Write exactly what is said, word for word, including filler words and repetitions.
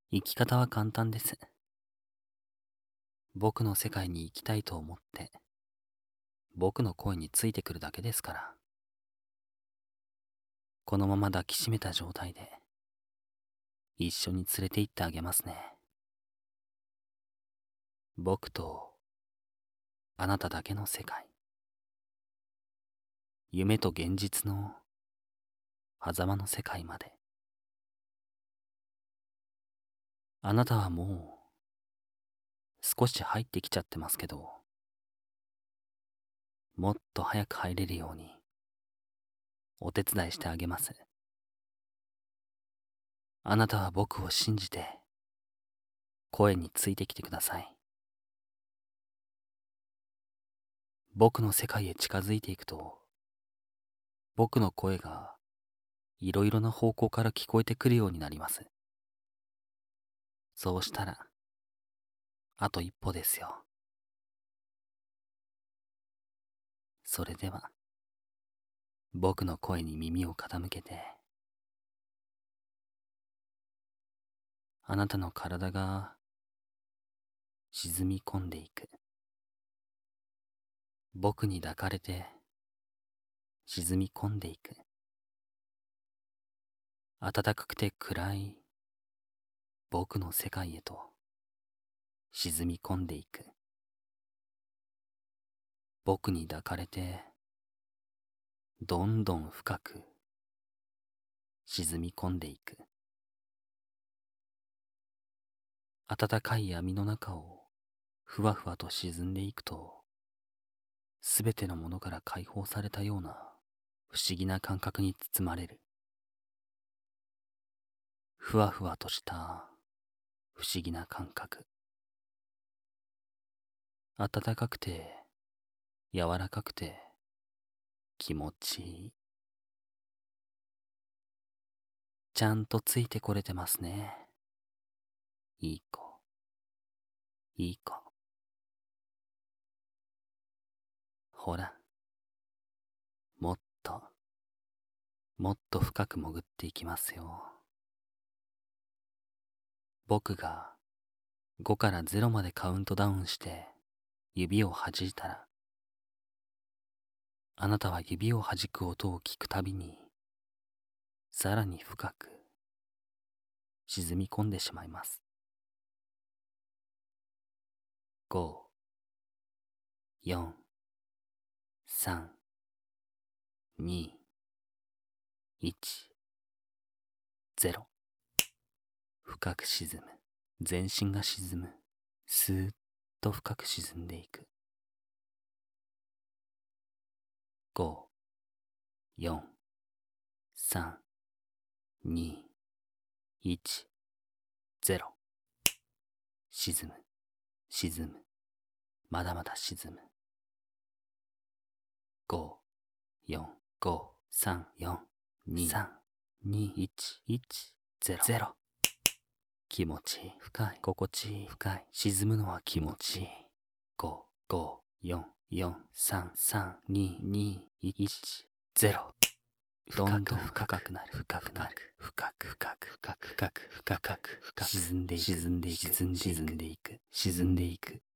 生き方は簡単です。僕の世界に行きたいと思って、僕の声についてくるだけですから。このまま抱きしめた状態で、一緒に連れて行ってあげますね。僕と、あなただけの世界。夢と現実の、狭間の世界まで。あなたはもう、少し入ってきちゃってますけど、もっと早く入れるように、お手伝いしてあげます。あなたは僕を信じて、声についてきてください。僕の世界へ近づいていくと、僕の声がいろいろな方向から聞こえてくるようになります。そうしたら、あと一歩ですよ。それでは、僕の声に耳を傾けて、あなたの体が沈み込んでいく。僕に抱かれて沈み込んでいく。暖かくて暗い僕の世界へと沈み込んでいく。僕に抱かれてどんどん深く沈み込んでいく。暖かい闇の中をふわふわと沈んでいくと、すべてのものから解放されたような不思議な感覚に包まれる。ふわふわとした不思議な感覚。暖かくて柔らかくて気持ちいい。ちゃんとついてこれてますね。いい子、いい子。ほら、もっと、もっと深く潜っていきますよ。僕がごからゼロまでカウントダウンして指を弾いたら、あなたは指を弾く音を聞くたびに、さらに深く沈み込んでしまいます。ご、よん、さん、に、いち、ゼロ。深く沈む。全身が沈む。スーッと深く沈んでいく。ご、よん、さん、に、いち、ゼロ。沈む、沈む。まだまだ沈む。ご、よん、ご、さん、よん、に、さん、に、いち、いち、ゼロ。ゼロ。気持ちいい。深い。心地いい。深い。沈むのは気持ちいい。ご、ご、よん、よん、さん、さん、に、に、いち、ゼロ。どんどん深くなる。深くなる。深く深く深く深く深く深く沈んでいく。沈んでいく。沈んでいく。沈んでいく。